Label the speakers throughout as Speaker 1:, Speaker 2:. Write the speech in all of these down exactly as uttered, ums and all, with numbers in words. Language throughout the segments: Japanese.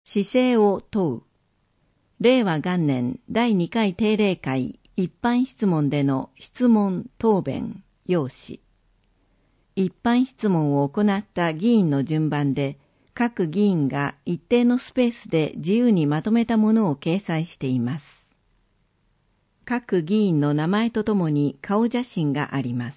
Speaker 1: 姿勢を問う。令和元年だいにかい定例会一般質問での質問答弁要旨。一般質問を行った議員の順番で、各議員が一定のスペースで自由にまとめたものを掲載しています。各議員の名前とともに顔写真があります。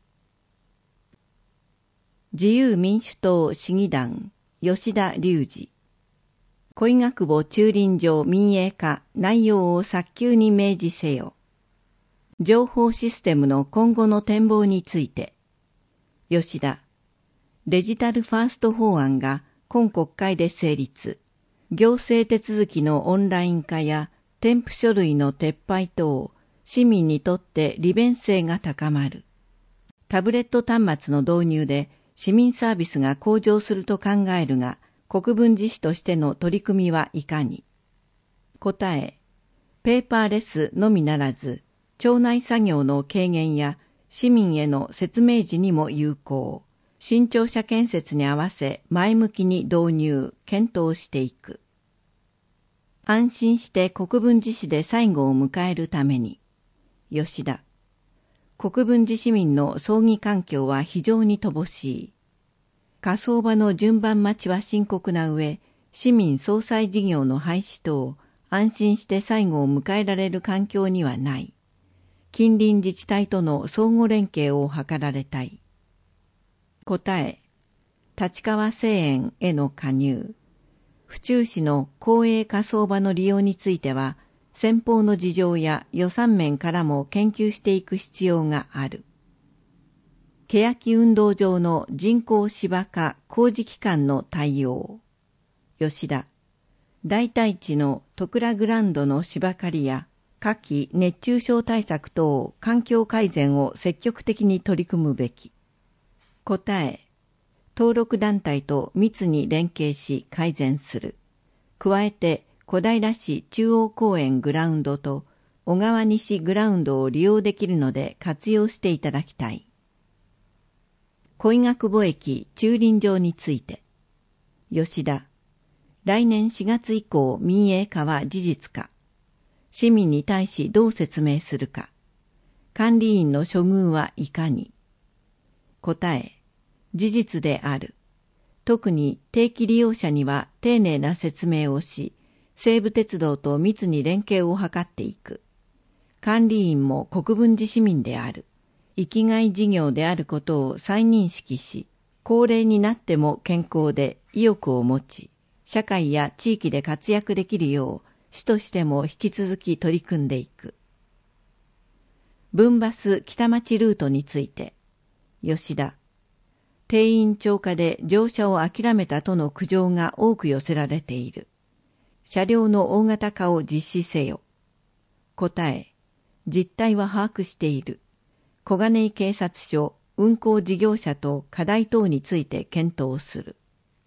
Speaker 1: 自由民主党市議団吉田隆二。恋学母駐輪場民営化内容を早急に明示せよ。情報システムの今後の展望について。吉田。デジタルファースト法案が今国会で成立。行政手続きのオンライン化や添付書類の撤廃等、市民にとって利便性が高まる。タブレット端末の導入で市民サービスが向上すると考えるが、国分寺市としての取り組みはいかに。答え。ペーパーレスのみならず、町内作業の軽減や市民への説明時にも有効。新庁舎建設に合わせ前向きに導入、検討していく。安心して国分寺市で最後を迎えるために。吉田。国分寺市民の葬儀環境は非常に乏しい。火葬場の順番待ちは深刻な上、市民葬祭事業の廃止等、安心して最後を迎えられる環境にはない。近隣自治体との相互連携を図られたい。答え。立川聖園への加入。府中市の公営火葬場の利用については、先方の事情や予算面からも研究していく必要がある。欅運動場の人工芝化工事期間の対応。吉田。代替地の徳良グランドの芝刈りや夏季熱中症対策等環境改善を積極的に取り組むべき。答え。登録団体と密に連携し改善する。加えて小平市中央公園グラウンドと小川西グラウンドを利用できるので活用していただきたい。恋学母駅駐輪場について。吉田。来年しがつ以降民営化は事実か。市民に対しどう説明するか。管理員の処遇はいかに。答え。事実である。特に定期利用者には丁寧な説明をし、西武鉄道と密に連携を図っていく。管理員も国分寺市民である。生きがい事業であることを再認識し、高齢になっても健康で意欲を持ち、社会や地域で活躍できるよう、市としても引き続き取り組んでいく。分バス北町ルートについて。吉田。定員超過で乗車を諦めたとの苦情が多く寄せられている。車両の大型化を実施せよ。答え。実態は把握している。小金井警察署、運行事業者と課題等について検討する。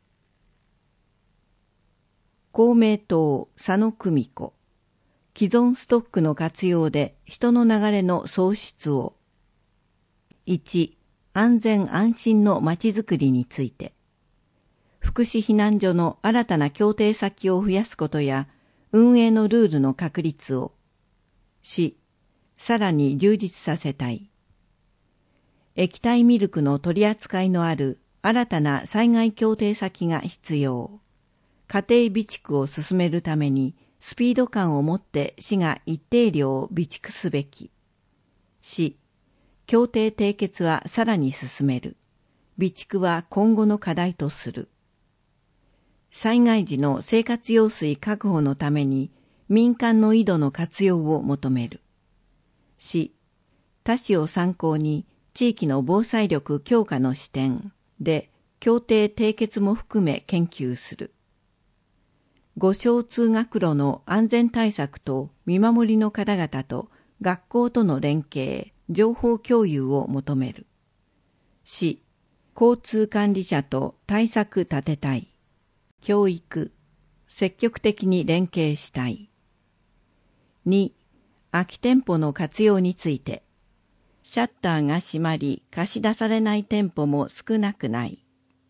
Speaker 1: 公明党佐野久美子。既存ストックの活用で人の流れの創出を。いち、安全安心のまちづくりについて。福祉避難所の新たな協定先を増やすことや、運営のルールの確立を。し、さらに充実させたい。液体ミルクの取り扱いのある新たな災害協定先が必要。家庭備蓄を進めるためにスピード感を持って市が一定量を備蓄すべき。し、協定締結はさらに進める。備蓄は今後の課題とする。災害時の生活用水確保のために民間の井戸の活用を求める。し、他市を参考に地域の防災力強化の視点で協定締結も含め研究する。五小通学路の安全対策と見守りの方々と学校との連携、情報共有を求める。し、交通管理者と対策立てたい。教育、積極的に連携したい。に、空き店舗の活用について。シャッターが閉まり貸し出されない店舗も少なくない。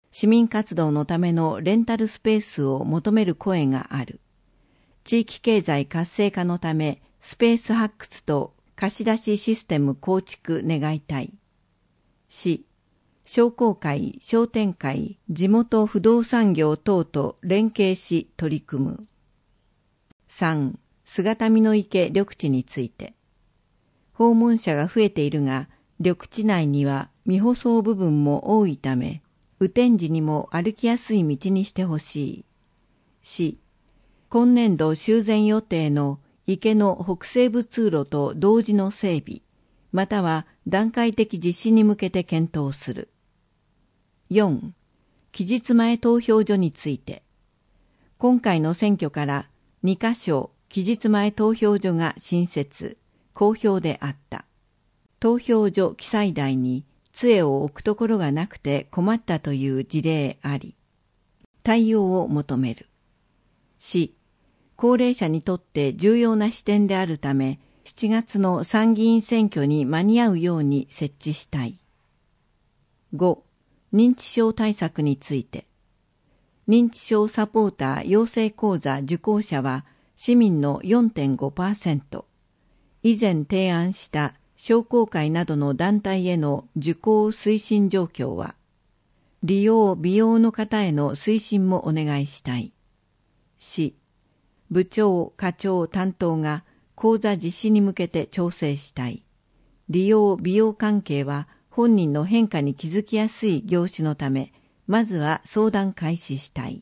Speaker 1: 市民活動のためのレンタルスペースを求める声がある。地域経済活性化のためスペース発掘と貸し出しシステム構築願いたい。し、商工会、商店会、地元不動産業等と連携し取り組む。さん. 姿見の池緑地について。訪問者が増えているが、緑地内には未舗装部分も多いため、雨天時にも歩きやすい道にしてほしい。し、今年度修繕予定の池の北西部通路と同時の整備、または段階的実施に向けて検討する。よん. 期日前投票所について。今回の選挙からにカ所期日前投票所が新設、好評であった。投票所記載台に杖を置くところがなくて困ったという事例あり。対応を求める。し、高齢者にとって重要な視点であるため、しちがつの参議院選挙に間に合うように設置したい。ご. 認知症対策について。認知症サポーター養成講座受講者は市民の よんてんごパーセント。以前提案した商工会などの団体への受講推進状況は、利用・美容の方への推進もお願いしたい。し、部長・課長担当が講座実施に向けて調整したい。利用・美容関係は本人の変化に気づきやすい業種のため、まずは相談開始したい。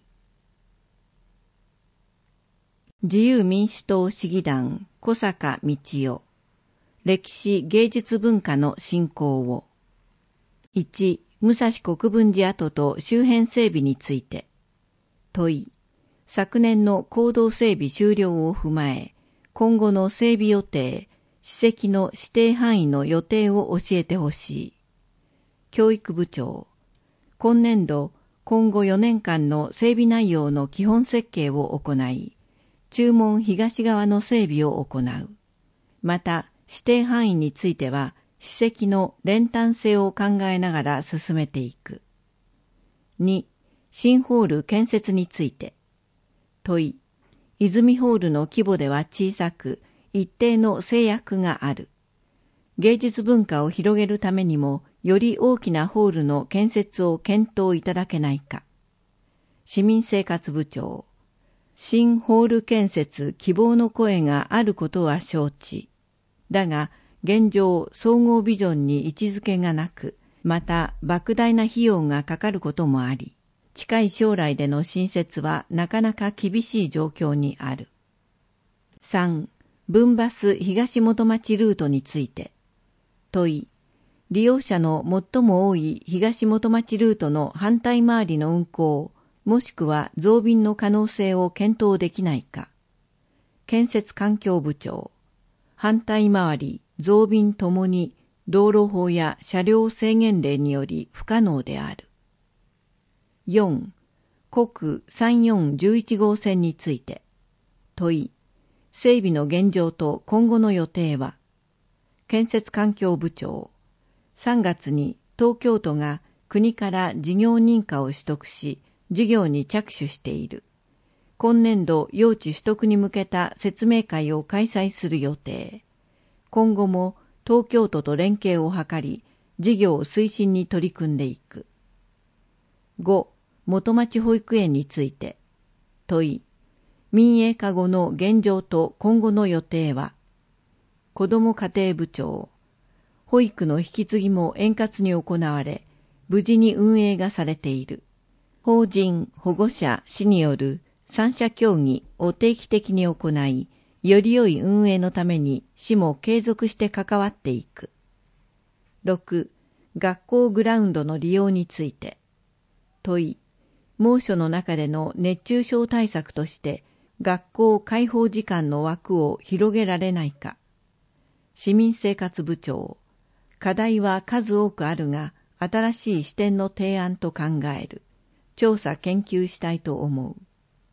Speaker 1: 自由民主党市議団小坂道夫。歴史芸術文化の振興を。いち. 武蔵国分寺跡と周辺整備について。問い。昨年の公道整備終了を踏まえ、今後の整備予定、史跡の指定範囲の予定を教えてほしい。教育部長。今年度、今後よねんかんの整備内容の基本設計を行い、中門東側の整備を行う。また、指定範囲については、史跡の連単性を考えながら進めていく。に. 新ホール建設について。問い。泉ホールの規模では小さく、一定の制約がある。芸術文化を広げるためにも、より大きなホールの建設を検討いただけないか。市民生活部長。新ホール建設希望の声があることは承知。だが、現状、総合ビジョンに位置づけがなく、また、莫大な費用がかかることもあり、近い将来での新設はなかなか厳しい状況にある。さん. 分バス東元町ルートについて。問い。利用者の最も多い東元町ルートの反対回りの運行、もしくは増便の可能性を検討できないか。建設環境部長。反対回り、増便ともに道路法や車両制限令により不可能である。よん. 国さんよんいちいち号線について。問い。整備の現状と今後の予定は。建設環境部長。さんがつに東京都が国から事業認可を取得し、事業に着手している。今年度用地取得に向けた説明会を開催する予定。今後も東京都と連携を図り、事業推進に取り組んでいく。ご. 元町保育園について。問い。民営化後の現状と今後の予定は。子ども家庭部長。保育の引き継ぎも円滑に行われ、無事に運営がされている。法人、保護者、市による三者協議を定期的に行い、より良い運営のために市も継続して関わっていく。ろく. 学校グラウンドの利用について。問い。猛暑の中での熱中症対策として学校開放時間の枠を広げられないか。市民生活部長。課題は数多くあるが、新しい視点の提案と考える。調査研究したいと思う。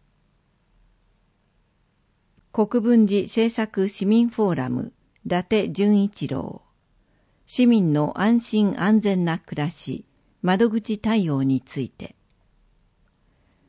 Speaker 1: 国分寺政策市民フォーラム、伊達純一郎。市民の安心安全な暮らし、窓口対応について。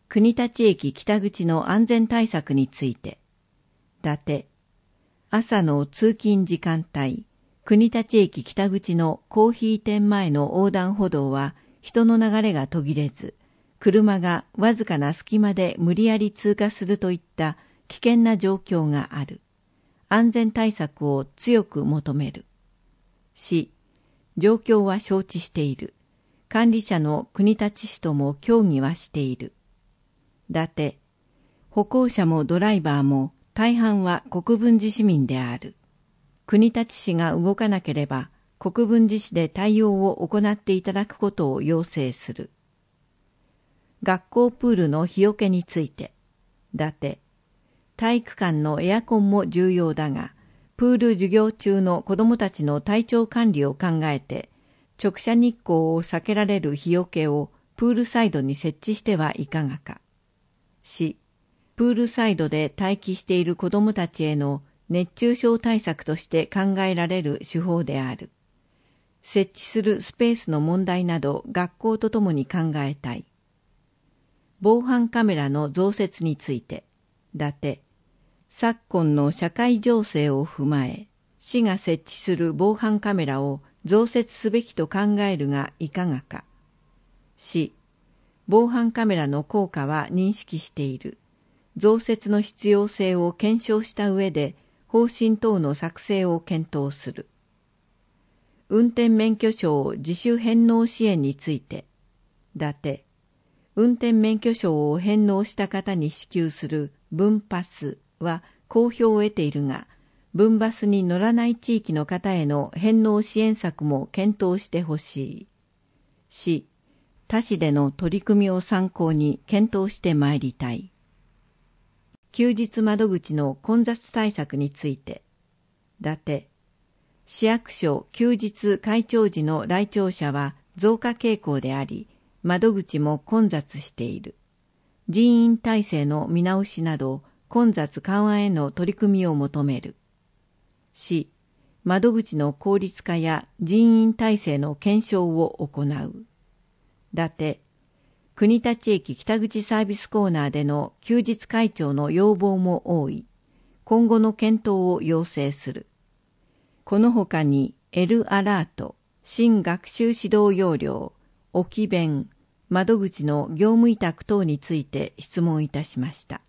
Speaker 1: 国立駅北口の安全対策について。伊達、朝の通勤時間帯、国立駅北口のコーヒー店前の横断歩道は人の流れが途切れず、車がわずかな隙間で無理やり通過するといった危険な状況がある。安全対策を強く求める。し、状況は承知している。管理者の国立氏とも協議はしている。伊達、歩行者もドライバーも大半は国分寺市民である。国立氏が動かなければ国分寺市で対応を行っていただくことを要請する。学校プールの日よけについて。伊達、体育館のエアコンも重要だが、プール授業中の子どもたちの体調管理を考えて、直射日光を避けられる日よけをプールサイドに設置してはいかがか。し、プールサイドで待機している子どもたちへの熱中症対策として考えられる手法である。設置するスペースの問題など学校とともに考えたい。防犯カメラの増設について。伊達、昨今の社会情勢を踏まえ、市が設置する防犯カメラを増設すべきと考えるがいかがか。市、防犯カメラの効果は認識している。増設の必要性を検証した上で、方針等の作成を検討する。運転免許証自主返納支援について。伊達、運転免許証を返納した方に支給する分パスは好評を得ているが、分バスに乗らない地域の方への返納支援策も検討してほしい。し、他市での取り組みを参考に検討してまいりたい。休日窓口の混雑対策について。伊達、市役所休日開庁時の来庁者は増加傾向であり、窓口も混雑している。人員体制の見直しなど、混雑緩和への取り組みを求める。し、窓口の効率化や人員体制の検証を行う。伊達、国立駅北口サービスコーナーでの休日開庁の要望も多い。今後の検討を要請する。この他に L アラート、新学習指導要領、置き弁、窓口の業務委託等について質問いたしました。